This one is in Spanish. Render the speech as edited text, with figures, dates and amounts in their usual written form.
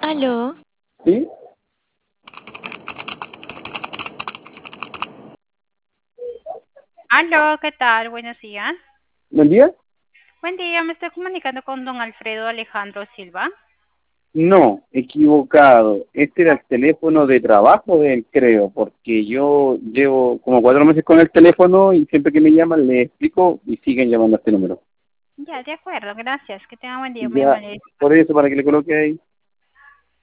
Aló, ¿Sí? Aló, ¿qué tal? Buenos días. ¿Buen día? Buen día, me estoy comunicando con don Alfredo Alejandro Silva. No, equivocado. Este era el teléfono de trabajo de él, creo, porque yo llevo como 4 meses con el teléfono y siempre que me llaman le explico y siguen llamando a este número. Ya, de acuerdo, gracias. Que tenga buen día, muy Ya, amable. por eso, para que le coloque ahí.